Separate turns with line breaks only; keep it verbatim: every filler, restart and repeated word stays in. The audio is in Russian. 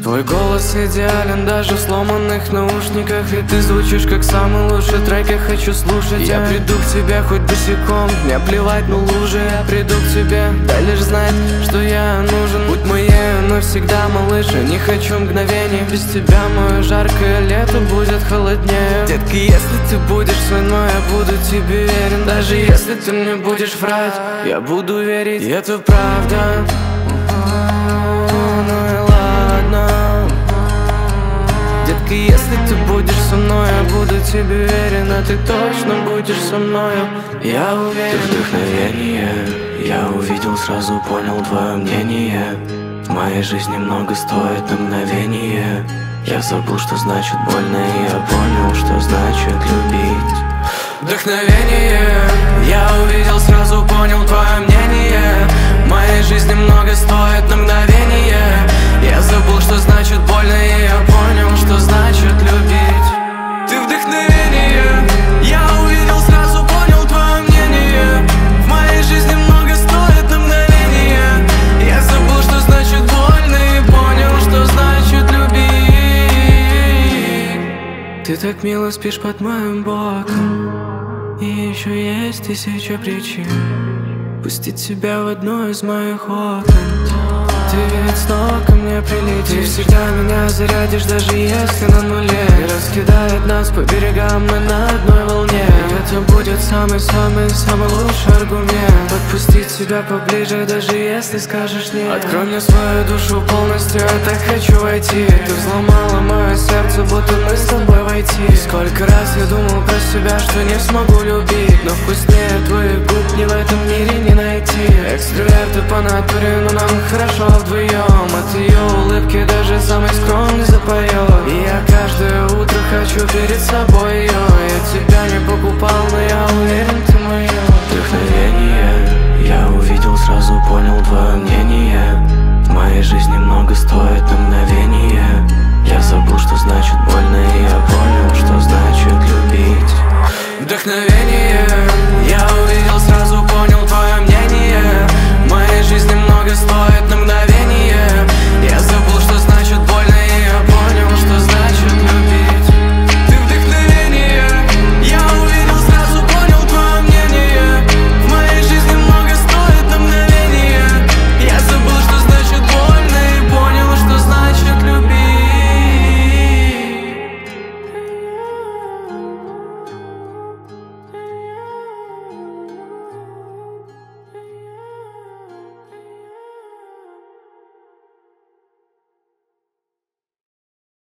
Твой голос идеален даже в сломанных наушниках, и ты звучишь как самый лучший трек, я хочу слушать. Я приду к тебе хоть босиком, мне плевать на лужи. Я приду к тебе, дай лишь знать, что я нужен. Будь моею навсегда, малыш, я не хочу мгновений. Без тебя мое жаркое лето будет холоднее. Детка, если ты будешь со мной, я буду тебе верен. Даже если ты мне будешь врать, я буду верить, и это правда. Детка, если ты будешь со мной, я буду тебе верен, а ты точно будешь со мною, я уверен.
Ты вдохновение, я увидел, сразу понял твое мнение. В моей жизни много стоит на мгновение. Я забыл, что значит больно, и я понял, что значит любить.
Вдохновение, я увидел, сразу понял твое мнение. В моей жизни много стоит на мгновение. Я забыл, что значит больно, и я понял, что значит любить. Ты вдохновение, я увидел, сразу понял твое мнение. В моей жизни много стоит на мгновение. Я забыл, что значит больно, и понял, что значит любить. Ты так мило спишь под моим боком, и еще есть тысяча причин пустить тебя в одно из моих окон. Ты ведь снова ко мне прилетишь. Ты всегда меня зарядишь, даже если на нуле. И раскидает нас по берегам, мы на одной волне. И это будет самый-самый-самый лучший аргумент подпустить тебя поближе, даже если скажешь нет. Открой мне свою душу полностью, я так хочу войти. Ты взломала мое сердце, будто мы с тобой войти. И сколько раз я думал про себя, что не смогу любить, но вкуснее твоих губ ни в этом мире не найти. Экстраверты по натуре, но нам хорошо вдвоем. От ее улыбки даже самый скромный запоет. И я каждое утро хочу перед собой